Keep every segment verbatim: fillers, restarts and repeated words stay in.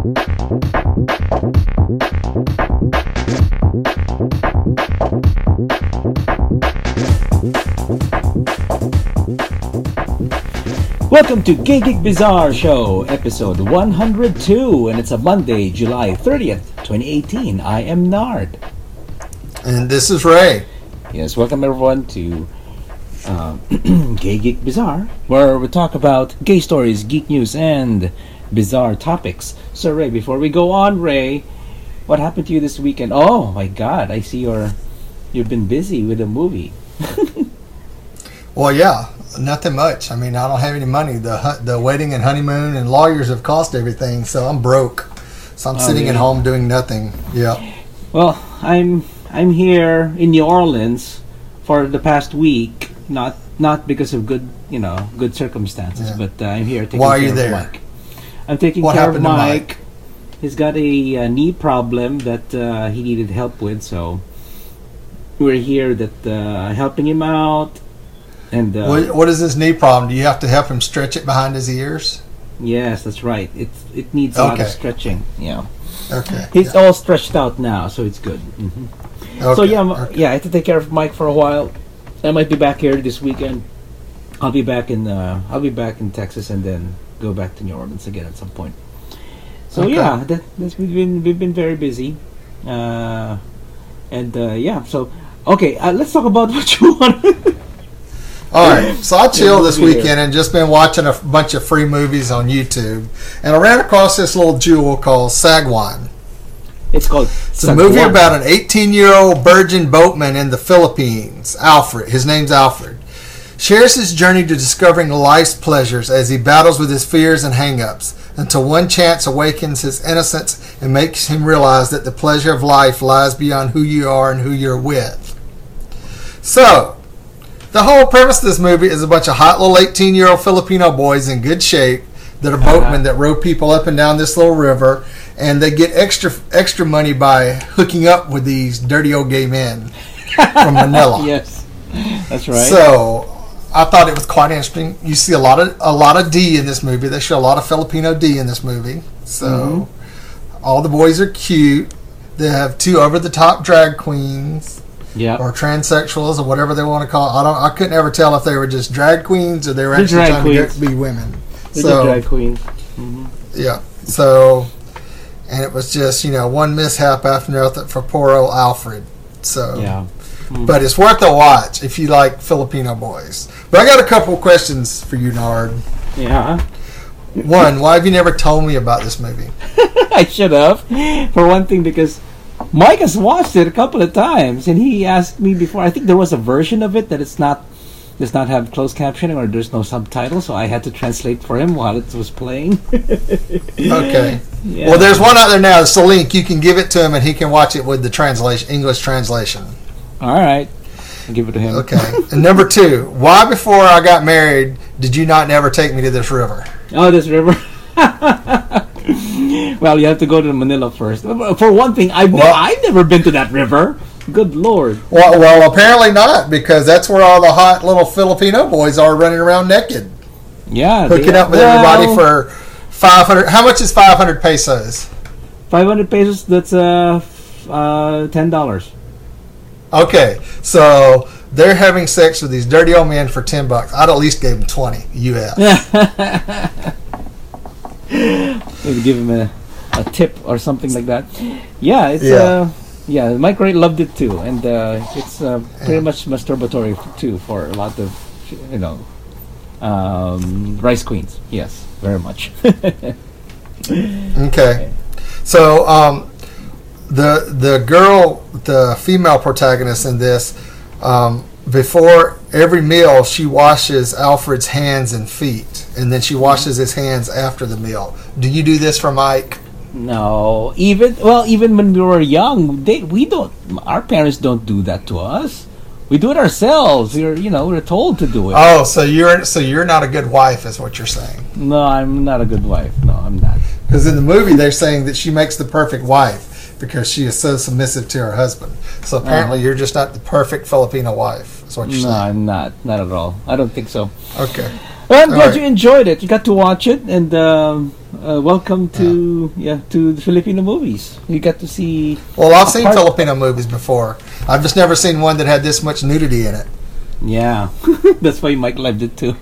Welcome to Gay Geek Bizarre Show, episode one hundred two, and it's a Monday, July thirtieth, twenty eighteen. I am Nard. And this is Ray. Yes, welcome everyone to uh, Gay Geek Bizarre, where we talk about gay stories, geek news, and bizarre topics. So Ray, before we go on, Ray, what happened to you this weekend? Oh my God, I see you're, you've been busy with a movie. Well, yeah. Nothing much. I mean, I don't have any money. The the wedding and honeymoon and lawyers have cost everything, so I'm broke. So I'm oh, sitting really? at home doing nothing. Yeah. Well, I'm I'm here in New Orleans for the past week. Not not because of good you know good circumstances, yeah. but uh, I'm here taking Why care are you there? of Mike. I'm taking what care of Mike. Mike. He's got a, uh knee problem that uh, he needed help with, so we're here that uh, helping him out. And uh, what, what is this knee problem? Do you have to help him stretch it behind his ears? Yes, that's right. It it needs a okay. lot of stretching. Yeah. Okay. He's yeah. all stretched out now, so it's good. Mm-hmm. Okay. So yeah, okay. yeah, I have to take care of Mike for a while. I might be back here this weekend. I'll be back in uh, I'll be back in Texas and then go back to New Orleans again at some point. So okay. yeah, that, that's we've been we've been very busy, uh, and uh, yeah. So okay, uh, let's talk about what you want. All right, so I chilled this weekend and just been watching a bunch of free movies on YouTube, and I ran across this little jewel called Sagwan. It's called It's Sagwan. A movie about an eighteen-year-old virgin boatman in the Philippines, Alfred. His name's Alfred. Shares his journey to discovering life's pleasures as he battles with his fears and hang-ups until one chance awakens his innocence and makes him realize that the pleasure of life lies beyond who you are and who you're with. So, the whole premise of this movie is a bunch of hot little eighteen-year-old Filipino boys in good shape that are boatmen uh-huh. that row people up and down this little river, and they get extra extra money by hooking up with these dirty old gay men from Manila. Yes, that's right. So I thought it was quite interesting. You see a lot of a lot of D in this movie. They show a lot of Filipino D in this movie. So mm-hmm. all the boys are cute. They have two over-the-top drag queens. Yeah. Or transsexuals or whatever they want to call it. I don't. I couldn't ever tell if they were just drag queens or they were They're actually trying queens. to get, be women. They're so drag queens. Mm-hmm. Yeah. So, and it was just you know one mishap after another for poor old Alfred. So yeah. Mm-hmm. But it's worth a watch if you like Filipino boys. But I got a couple of questions for you, Nard. Yeah. One, why have you never told me about this movie? I should have. For one thing, because Mike has watched it a couple of times, and he asked me before. I think there was a version of it that it's not does not have closed captioning or there's no subtitles, so I had to translate for him while it was playing. Okay. Yeah. Well, there's one out there now. It's a link. You can give it to him, and he can watch it with the translation, English translation. All right. I'll give it to him. Okay. And number two, why before I got married did you not never take me to this river? Oh, this river. Well, you have to go to Manila first. For one thing, I've, well, ne- I've never been to that river. Good Lord. Well, well, apparently not, because that's where all the hot little Filipino boys are running around naked. Yeah. Hooking they, up with well, everybody for five hundred. How much is five hundred pesos? five hundred pesos, that's uh, uh, ten dollars. Okay, so they're having sex with these dirty old men for ten bucks. I'd at least give them twenty U S. Maybe give him a, a tip or something like that. Yeah, it's yeah. uh, yeah. Mike Ray loved it too, and uh, it's uh, pretty yeah. much masturbatory too for a lot of you know um, rice queens. Yes, very much. Okay, so um, the the girl, the female protagonist in this, um, before every meal, she washes Alfred's hands and feet, and then she washes his hands after the meal. Do you do this for Mike? No, even well, even when we were young, they we don't. Our parents don't do that to us. We do it ourselves. We're you know we're told to do it. Oh, so you're so you're not a good wife, is what you're saying? No, I'm not a good wife. No, I'm not. Because in the movie, they're saying that she makes the perfect wife because she is so submissive to her husband. So apparently, uh-huh. you're just not the perfect Filipino wife. what you're no, saying. I'm not. Not at all. I don't think so. Okay. Well, I'm All glad right. you enjoyed it. You got to watch it, and um, uh, welcome to yeah. yeah to the Filipino movies. You got to see. Well, I've seen part- Filipino movies before. I've just never seen one that had this much nudity in it. Yeah, that's why Mike loved it too.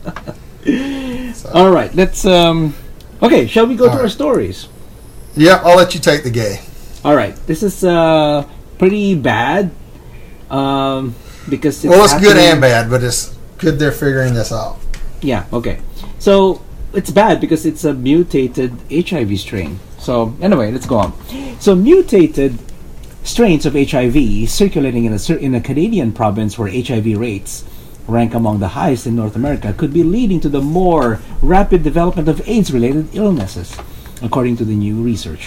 So. All right, let's. Um, okay, shall we go All to right. our stories? Yeah, I'll let you take the gay. All right, this is uh, pretty bad um, because it's Well, it's good happening- and bad, but it's good they're figuring this out. Yeah, okay. So it's bad because it's a mutated H I V strain. So anyway, let's go on. So mutated strains of H I V circulating in a cer- in a Canadian province where H I V rates rank among the highest in North America could be leading to the more rapid development of AIDS-related illnesses, according to the new research.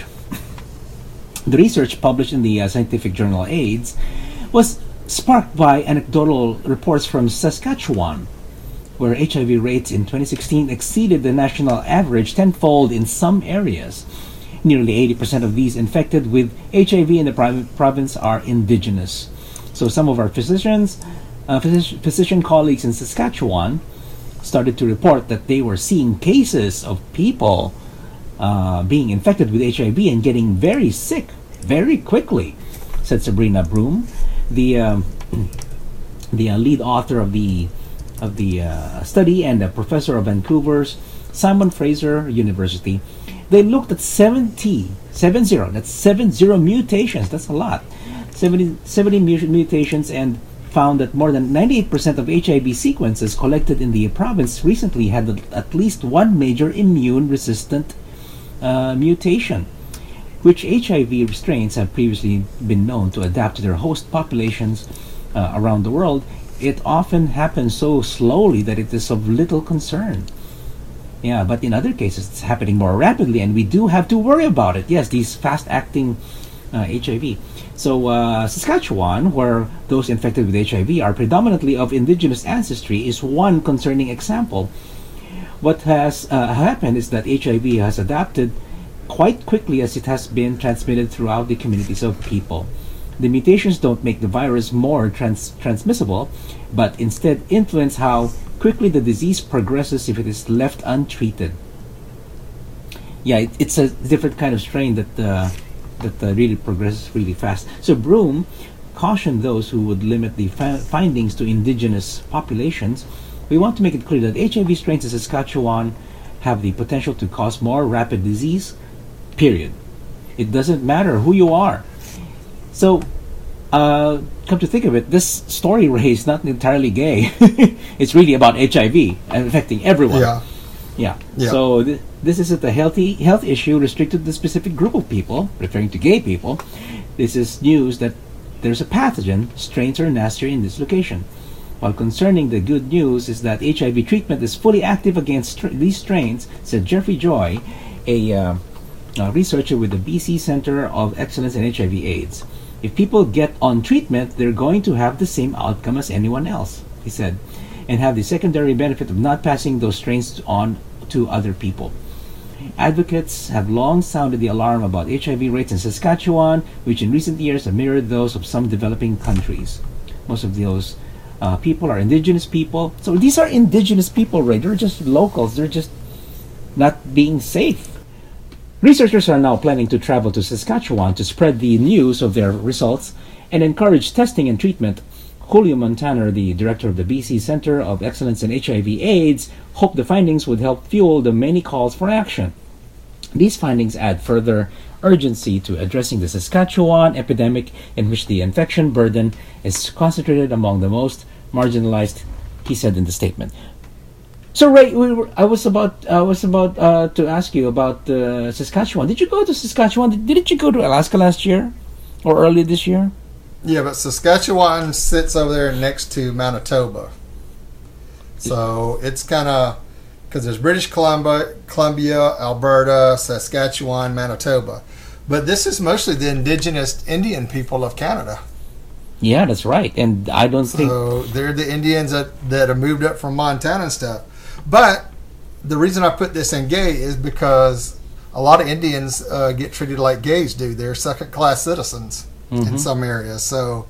The research published in the uh, scientific journal AIDS was sparked by anecdotal reports from Saskatchewan, where H I V rates in twenty sixteen exceeded the national average tenfold in some areas. Nearly eighty percent of these infected with H I V in the prov- province are indigenous. So some of our physicians, uh, physici- physician colleagues in Saskatchewan started to report that they were seeing cases of people uh, being infected with H I V and getting very sick very quickly, said Sabrina Broom, the um, the uh, lead author of the of the uh, study and a professor of Vancouver's Simon Fraser University. They looked at seventy, seven zero, that's seven zero mutations, that's a lot, seventy, seventy mu- mutations, and found that more than ninety-eight percent of H I V sequences collected in the province recently had at least one major immune-resistant uh, mutation, which H I V strains have previously been known to adapt to their host populations uh, around the world. It often happens so slowly that it is of little concern. Yeah, but in other cases, it's happening more rapidly, and we do have to worry about it. Yes, these fast-acting uh, H I V. So, uh, Saskatchewan, where those infected with H I V are predominantly of indigenous ancestry, is one concerning example. What has uh, happened is that H I V has adapted quite quickly as it has been transmitted throughout the communities of people. The mutations don't make the virus more trans- transmissible, but instead influence how quickly the disease progresses if it is left untreated. Yeah, it, it's a different kind of strain that uh, that uh, really progresses really fast. So Broom cautioned those who would limit the fa- findings to indigenous populations. We want to make it clear that H I V strains in Saskatchewan have the potential to cause more rapid disease, period. It doesn't matter who you are. So, uh, come to think of it, this story, Ray, is not entirely gay. It's really about H I V and affecting everyone. Yeah. Yeah. Yeah. So th- this isn't a healthy health issue restricted to a specific group of people, referring to gay people. This is news that there's a pathogen. Strains are nastier in this location. While concerning the good news is that H I V treatment is fully active against stra- these strains, said Jeffrey Joy, a, uh, a researcher with the B C Center of Excellence in H I V AIDS. If people get on treatment, they're going to have the same outcome as anyone else, he said, and have the secondary benefit of not passing those strains on to other people. Advocates have long sounded the alarm about H I V rates in Saskatchewan, which in recent years have mirrored those of some developing countries. Most of those uh, people are indigenous people. So these are indigenous people, right? They're just locals. They're just not being safe. Researchers are now planning to travel to Saskatchewan to spread the news of their results and encourage testing and treatment. Julio Montaner, the director of the B C Center of Excellence in H I V AIDS, hoped the findings would help fuel the many calls for action. These findings add further urgency to addressing the Saskatchewan epidemic, in which the infection burden is concentrated among the most marginalized, he said in the statement. So, Ray, we were, I was about I was about uh, to ask you about uh, Saskatchewan. Did you go to Saskatchewan? Did, didn't you go to Alaska last year or early this year? Yeah, but Saskatchewan sits over there next to Manitoba. So it's kind of, because there's British Columbia, Columbia, Alberta, Saskatchewan, Manitoba. But this is mostly the indigenous Indian people of Canada. Yeah, that's right. And I don't think... So they're the Indians that, that have moved up from Montana and stuff. But the reason I put this in gay is because a lot of Indians uh, get treated like gays do. They're second-class citizens. Mm-hmm. In some areas. So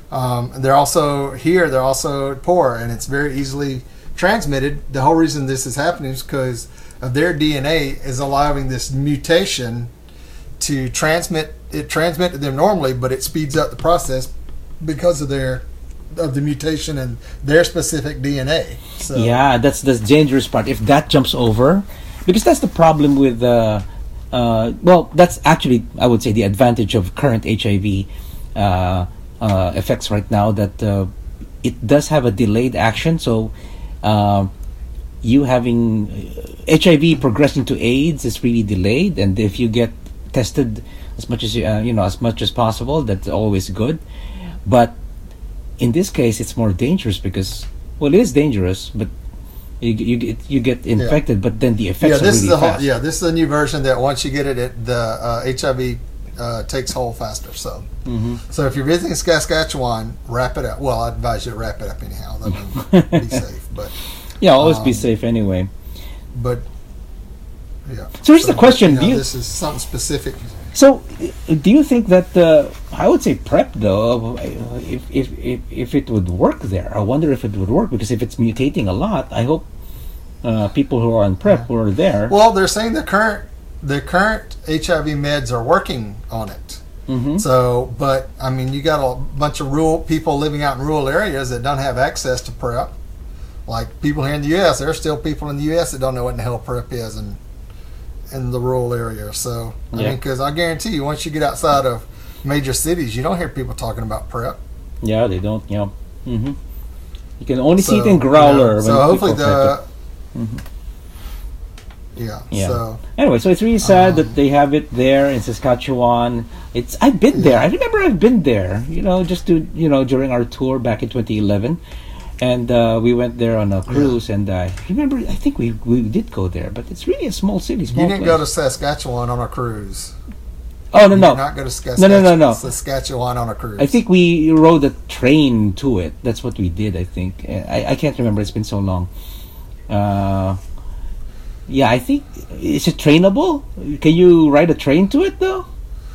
Um, and they're also here. They're also poor, and it's very easily transmitted. The whole reason this is happening is because of their D N A is allowing this mutation to transmit. It transmit to them normally, but it speeds up the process because of their of the mutation in their specific D N A. So. Yeah, that's the dangerous part. If that jumps over, because that's the problem with. Uh, uh, well, that's actually I would say the advantage of current H I V uh, uh, effects right now. That uh, it does have a delayed action. So. Uh, you having H I V progressing to AIDS is really delayed, and if you get tested as much as you, uh, you know as much as possible, that's always good. But in this case, it's more dangerous because well, it is dangerous, but you you get you get infected, yeah. But then the effects yeah, this are really is the fast. Whole, yeah, this is the new version that once you get it, it the uh, H I V uh, takes hold faster. So, mm-hmm. so if you're visiting Saskatchewan, wrap it up. Well, I advise you to wrap it up anyhow. That would be safe, but. Yeah, always um, be safe anyway. But yeah. So here's so, the question: you know, do you, this is something specific. So, do you think that uh, I would say PrEP though, if, if if if it would work there? I wonder if it would work because if it's mutating a lot, I hope uh, people who are on PrEP yeah. who are there. Well, they're saying the current the current H I V meds are working on it. Mm-hmm. So, but I mean, you got a bunch of rural people living out in rural areas that don't have access to PrEP. Like people here in the U S, there are still people in the U S that don't know what in the hell PrEP is in, in the rural area. So, I yeah. mean, because I guarantee you, once you get outside of major cities, you don't hear people talking about PrEP. Yeah, they don't. Yeah. Mm-hmm. You can only so, see it in Growler. You know, so hopefully the... Mm-hmm. Yeah. Yeah. So anyway, so it's really sad um, that they have it there in Saskatchewan. It's I've been yeah. there. I remember I've been there. You know, just to you know during our tour back in twenty eleven. And uh, we went there on a cruise, yeah. and I uh, remember, I think we we did go there, but it's really a small city. Small you didn't place. go to Saskatchewan on a cruise. Oh, no, you no. did not go to Saskatchewan, no, no, no, no. Saskatchewan on a cruise. I think we rode a train to it. That's what we did, I think. I, I can't remember. It's been so long. Uh, yeah, I think, is it trainable? Can you ride a train to it, though?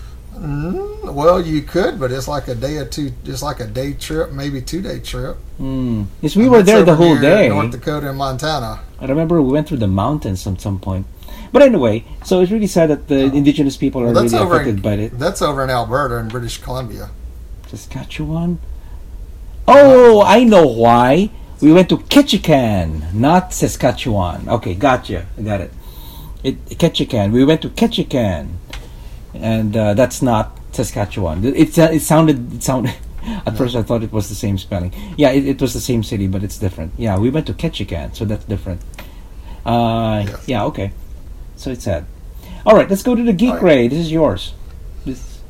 Mm, well, you could, but it's like a day or two, just like a day trip, maybe two day trip. Mm. Yes, we and were there the whole day. North Dakota and Montana. I remember we went through the mountains at some point. But anyway, so it's really sad that the oh. indigenous people are well, really affected in, by it. That's over in Alberta and British Columbia. Saskatchewan? Oh, I know why. We went to Ketchikan, not Saskatchewan. Okay, gotcha. I got it. It Ketchikan. We went to Ketchikan. And uh, that's not Saskatchewan. It, it, it sounded it sounded at no. first I thought it was the same spelling. Yeah, it, it was the same city, but it's different. Yeah, we went to Ketchikan, so that's different. Uh, yeah. yeah, okay. So it's sad. All right, let's go to the Geek right. Ray. This is yours. This.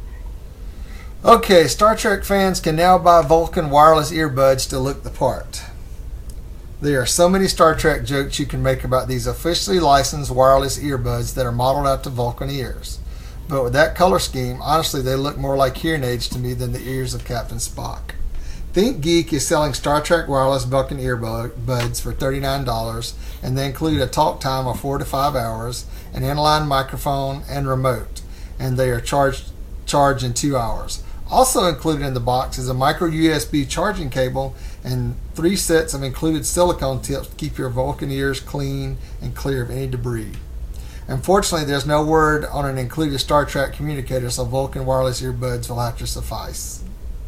Okay, Star Trek fans can now buy Vulcan wireless earbuds to look the part. There are so many Star Trek jokes you can make about these officially licensed wireless earbuds that are modeled after Vulcan ears. But with that color scheme, honestly, they look more like hearing aids to me than the ears of Captain Spock. ThinkGeek is selling Star Trek wireless Vulcan earbuds for thirty-nine dollars, and they include a talk time of four to five hours, an inline microphone, and remote, and they are charged charged in two hours. Also included in the box is a micro U S B charging cable and three sets of included silicone tips to keep your Vulcan ears clean and clear of any debris. Unfortunately, there's no word on an included Star Trek communicator, so Vulcan wireless earbuds will have to suffice.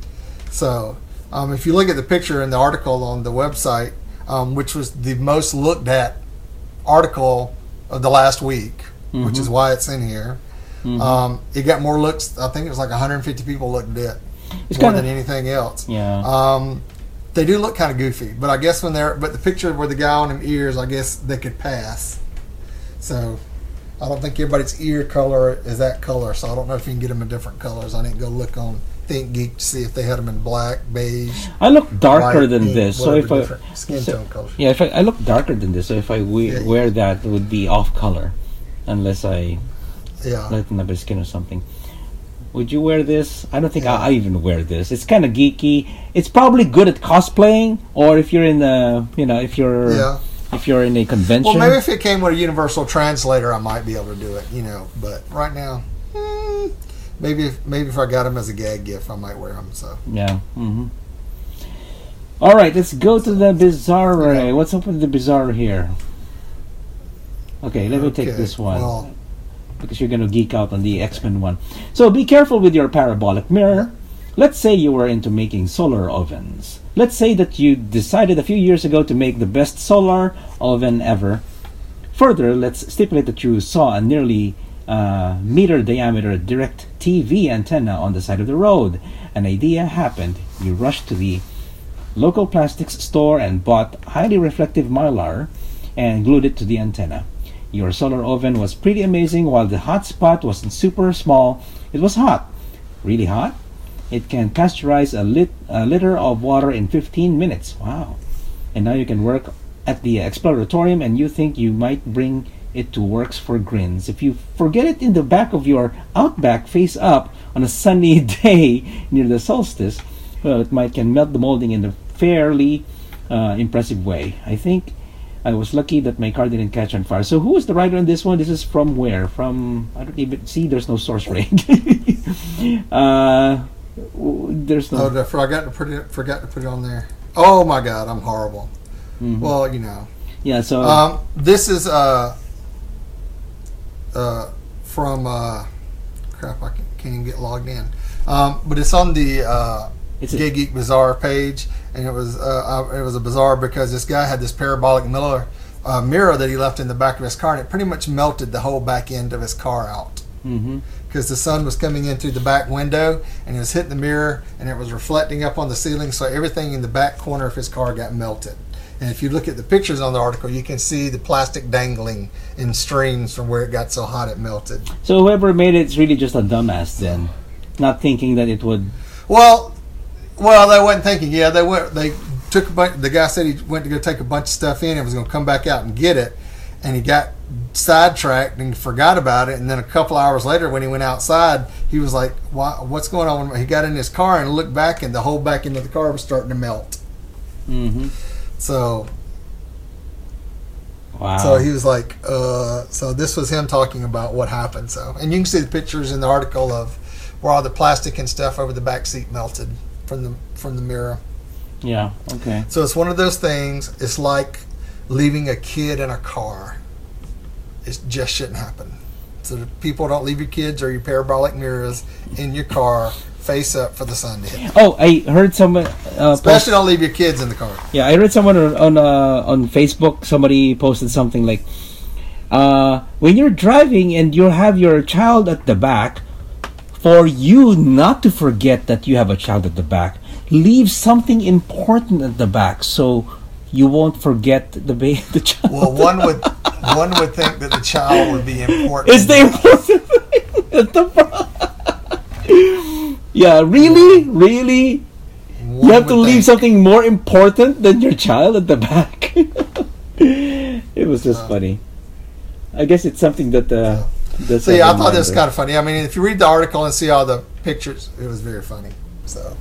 So, um, if you look at the picture in the article on the website, um, which was the most looked at article of the last week, mm-hmm. which is why it's in here, mm-hmm. um, it got more looks. I think it was like one hundred fifty people looked at it, it's more kinda, than anything else. Yeah. Um, they do look kind of goofy, but I guess when they're, but the picture where the guy on them ears, I guess they could pass. So, I don't think everybody's ear color is that color, so I don't know if you can get them in different colors. I didn't go look on ThinkGeek to see if they had them in black, beige. I look darker white, than pink, this, so if I skin so, tone colors. Yeah, if I, I look darker than this, so if I we, yeah, wear yeah. that, it would be off color, unless I yeah. lighten up my skin or something. Would you wear this? I don't think yeah. I, I even wear this. It's kind of geeky. It's probably good at cosplaying, or if you're in the, you know, if you're. Yeah. If you're in a convention. Well, maybe if it came with a universal translator, I might be able to do it, you know. But right now, hmm, maybe if, maybe if I got them as a gag gift, I might wear them. So yeah. Mm-hmm. All right, let's go to the Bizarre. Yeah. What's up with the Bizarre here? Okay, let me okay. take this one. Well, because you're going to geek out on the X-Men one. So be careful with your parabolic mirror. Let's say you were into making solar ovens. Let's say that you decided a few years ago to make the best solar oven ever. Further, let's stipulate that you saw a nearly uh, meter diameter direct T V antenna on the side of the road. An idea happened. You rushed to the local plastics store and bought highly reflective mylar and glued it to the antenna. Your solar oven was pretty amazing. While the hot spot wasn't super small, it was hot. Really hot? It can pasteurize a, lit, a liter of water in fifteen minutes. Wow. And now you can work at the exploratorium and you think you might bring it to Works for Grins. If you forget it in the back of your Outback face up on a sunny day near the solstice, well, it might can melt the molding in a fairly uh, impressive way. I think I was lucky that my car didn't catch on fire. So who is the writer on this one? This is from where? From, I don't even see, there's no source rate. uh, there's no... Oh, I forgot to put it, forgot to put it on there. Oh my God, I'm horrible. Mm-hmm. Well, you know. Yeah, so... Um, this is uh, uh, from, uh, crap, I can't, can't even get logged in. Um, but it's on the uh, it's Gay Geek Bazaar page, and it was uh, it was a bazaar because this guy had this parabolic mirror, uh, mirror that he left in the back of his car, and it pretty much melted the whole back end of his car out. Mm-hmm. Because the sun was coming in through the back window, and it was hitting the mirror, and it was reflecting up on the ceiling, so everything in the back corner of his car got melted. And if you look at the pictures on the article, you can see the plastic dangling in streams from where it got so hot it melted. So whoever made it is really just a dumbass then, not thinking that it would... Well, well, they weren't thinking. Yeah, they went. They took a bunch. The guy said he went to go take a bunch of stuff in and was going to come back out and get it, and he got sidetracked and forgot about it. And then a couple hours later, when he went outside, he was like, "Why? What's going on?" He got in his car and looked back, and the whole back end of the car was starting to melt. Mm-hmm. So, wow. So he was like, uh, so this was him talking about what happened. So, and you can see the pictures in the article of where all the plastic and stuff over the back seat melted from the from the mirror. Yeah. Okay. So it's one of those things. It's like leaving a kid in a car. It just shouldn't happen. So people, don't leave your kids or your parabolic mirrors in your car face up for the sun to hit. Oh, I heard someone. Uh, Especially post, don't leave your kids in the car. Yeah, I heard someone on on, uh, on Facebook. Somebody posted something like, uh, "When you're driving and you have your child at the back, for you not to forget that you have a child at the back, leave something important at the back so you won't forget the baby, the child." Well, one would one would think that the child would be important. Is the important thing at the back? Yeah, really, really. One you have to leave think. something more important than your child at the back. It was just uh, funny. I guess it's something that. Uh, That's so yeah, I thought this was kind of funny. I mean, if you read the article and see all the pictures, it was very funny. So,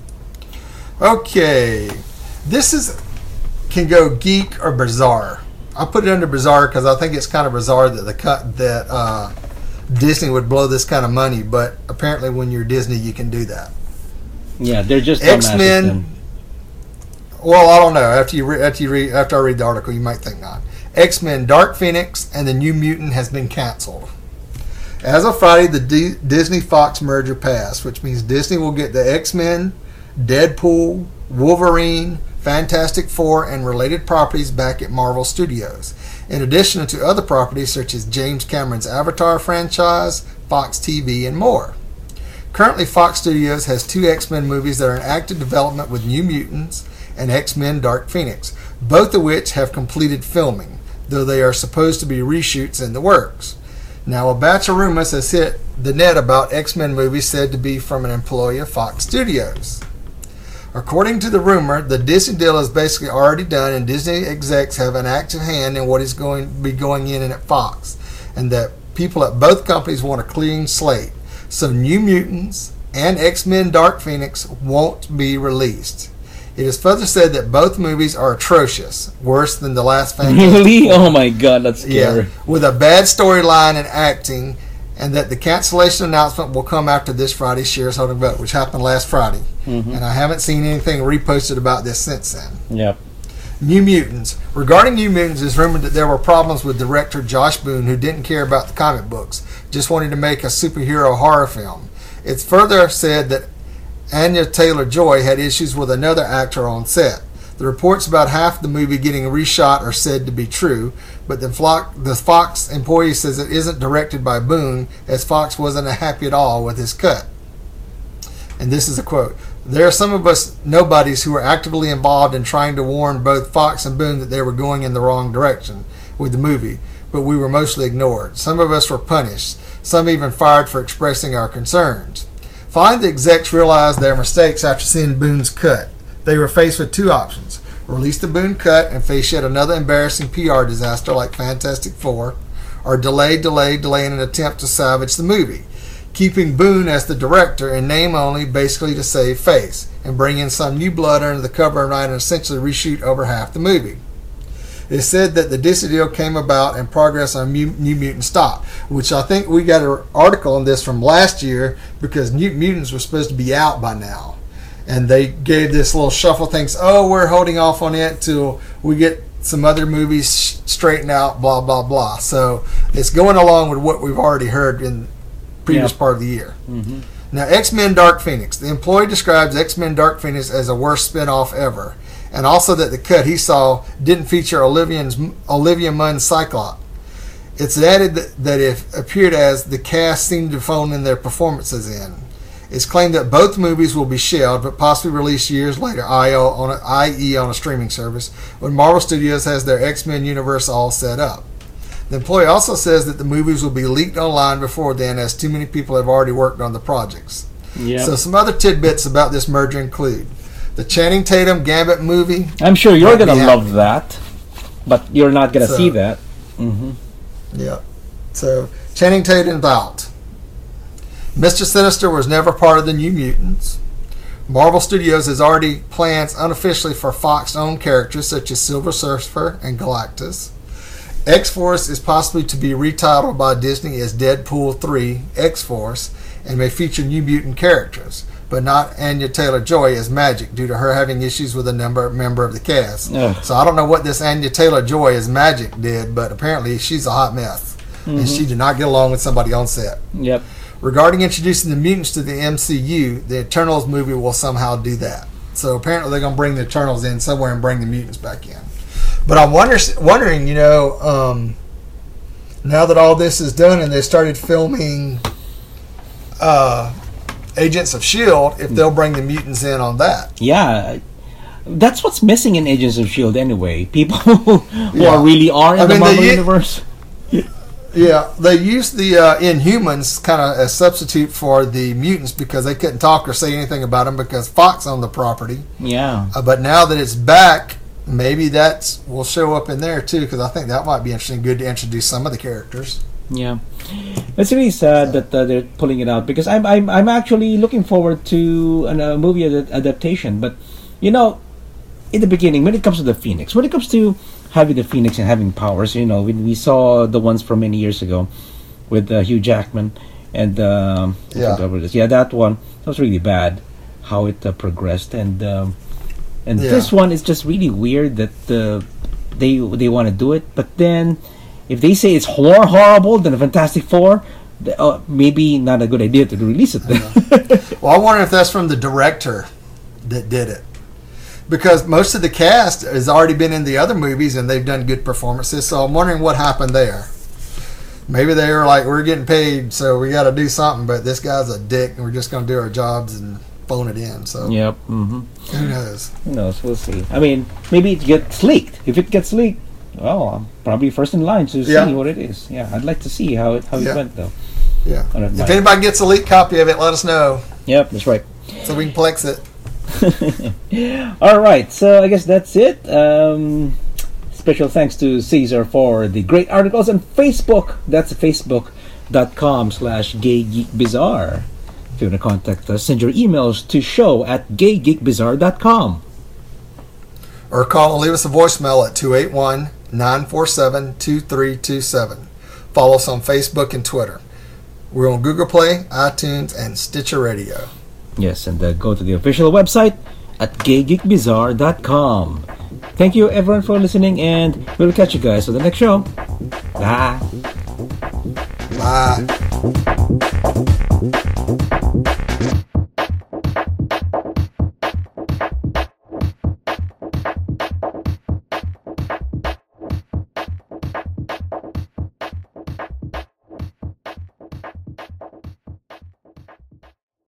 okay, this is can go geek or bizarre. I put it under bizarre because I think it's kind of bizarre that the cut that uh, Disney would blow this kind of money, but apparently when you're Disney, you can do that. Yeah, they're just X-Men. Well, I don't know. After you re- after you read after I read the article, you might think not. X-Men: Dark Phoenix and the New Mutant has been canceled. As of Friday, the D- Disney-Fox merger passed, which means Disney will get the X-Men, Deadpool, Wolverine, Fantastic Four, and related properties back at Marvel Studios, in addition to other properties such as James Cameron's Avatar franchise, Fox T V, and more. Currently, Fox Studios has two X-Men movies that are in active development with New Mutants and X-Men: Dark Phoenix, both of which have completed filming, though they are supposed to be reshoots in the works. Now, a batch of rumors has hit the net about X-Men movies said to be from an employee of Fox Studios. According to the rumor, the Disney deal is basically already done, and Disney execs have an active hand in what is going to be going in and at Fox, and that people at both companies want a clean slate. So New Mutants and X-Men: Dark Phoenix won't be released. It is further said that both movies are atrocious, worse than the last Fantastic Really? Four. Oh my God, that's scary. Yeah, with a bad storyline and acting, and that the cancellation announcement will come after this Friday's shares holding vote, which happened last Friday. Mm-hmm. And I haven't seen anything reposted about this since then. Yep. New Mutants. Regarding New Mutants, it's rumored that there were problems with director Josh Boone, who didn't care about the comic books, just wanted to make a superhero horror film. It's further said that Anya Taylor-Joy had issues with another actor on set. The reports about half the movie getting reshot are said to be true, but the, Flock, the Fox employee says it isn't directed by Boone, as Fox wasn't happy at all with his cut. And this is a quote. There are some of us nobodies who were actively involved in trying to warn both Fox and Boone that they were going in the wrong direction with the movie, but we were mostly ignored. Some of us were punished, some even fired for expressing our concerns. Finally, the execs realized their mistakes after seeing Boone's cut. They were faced with two options: release the Boone cut and face yet another embarrassing P R disaster like Fantastic Four, or delay, delay, delay in an attempt to salvage the movie, keeping Boone as the director in name only, basically to save face, and bring in some new blood under the cover of night and essentially reshoot over half the movie. It is said that the Disney deal came about and progress on New Mutants stopped, which I think we got an article on this from last year because New Mutants were supposed to be out by now. And they gave this little shuffle things, oh, we're holding off on it till we get some other movies straightened out, blah, blah, blah. So it's going along with what we've already heard in the previous yeah. part of the year. Mm-hmm. Now, X-Men Dark Phoenix. The employee describes X-Men Dark Phoenix as the worst spinoff ever. And also that the cut he saw didn't feature Olivia's, Olivia Munn's Cyclops. It's added that, that it appeared as the cast seemed to phone in their performances in. It's claimed that both movies will be shelved, but possibly released years later, that is on a, that is on a streaming service, when Marvel Studios has their X-Men universe all set up. The employee also says that the movies will be leaked online before then, as too many people have already worked on the projects. Yep. So some other tidbits about this merger include the Channing Tatum Gambit movie. I'm sure you're going to love that, but you're not going to so, see that. Mm-hmm. Yeah. So Channing Tatum's out. Mister Sinister was never part of the New Mutants. Marvel Studios has already plans unofficially for Fox-owned characters such as Silver Surfer and Galactus. X-Force is possibly to be retitled by Disney as Deadpool three X-Force and may feature New Mutant characters, but not Anya Taylor-Joy as Magic due to her having issues with a number member of the cast. Ugh. So I don't know what this Anya Taylor-Joy as Magic did, but apparently she's a hot mess. Mm-hmm. And she did not get along with somebody on set. Yep. Regarding introducing the mutants to the M C U, the Eternals movie will somehow do that. So apparently they're going to bring the Eternals in somewhere and bring the mutants back in. But I'm wonder, wondering, you know, um, now that all this is done and they started filming uh, Agents of S H I E L D, if they'll bring the mutants in on that. Yeah. That's what's missing in Agents of S H I E L D anyway. People who yeah. are really are in I the mean, Marvel they, universe. Yeah, they used the uh, Inhumans kind of as substitute for the mutants because they couldn't talk or say anything about them because Fox owned the property. Yeah. Uh, but now that it's back, maybe that will show up in there too because I think that might be interesting. Good to introduce some of the characters. Yeah, it's really sad that uh, they're pulling it out because I'm I'm I'm actually looking forward to a uh, movie ad- adaptation. But you know, in the beginning, when it comes to the Phoenix, when it comes to having the Phoenix and having powers, you know, we, we saw the ones from many years ago with uh, Hugh Jackman and um, yeah, yeah, that one that was really bad. How it uh, progressed, and um, and yeah. this one is just really weird that uh, they they want to do it, but then if they say it's more horrible than the Fantastic Four, uh, maybe not a good idea to release it then. Well, I wonder if that's from the director that did it. Because most of the cast has already been in the other movies and they've done good performances, so I'm wondering what happened there. Maybe they were like, we're getting paid, so we got to do something, but this guy's a dick and we're just going to do our jobs and phone it in. So yep. Mm-hmm. Who knows? Who knows? We'll see. I mean, maybe it gets leaked. If it gets leaked, well, I'm probably first in line to yeah. see what it is. Yeah, I'd like to see how it how yeah. it went, though. Yeah. If anybody gets a leaked copy of it, let us know. Yep, that's right. So we can plex it. All right, so I guess that's it. Um, special thanks to Caesar for the great articles on Facebook. That's facebook.com slash gaygeekbizarre. If you want to contact us, send your emails to show at gaygeekbizarre dot com. Or call and leave us a voicemail at two eight one, nine four seven, two three two seven. Follow us on Facebook and Twitter. We're on Google Play, iTunes, and Stitcher Radio. Yes, and uh, go to the official website at gay geek bizarre dot com. Thank you, everyone, for listening, and we'll catch you guys on the next show. Bye. Bye.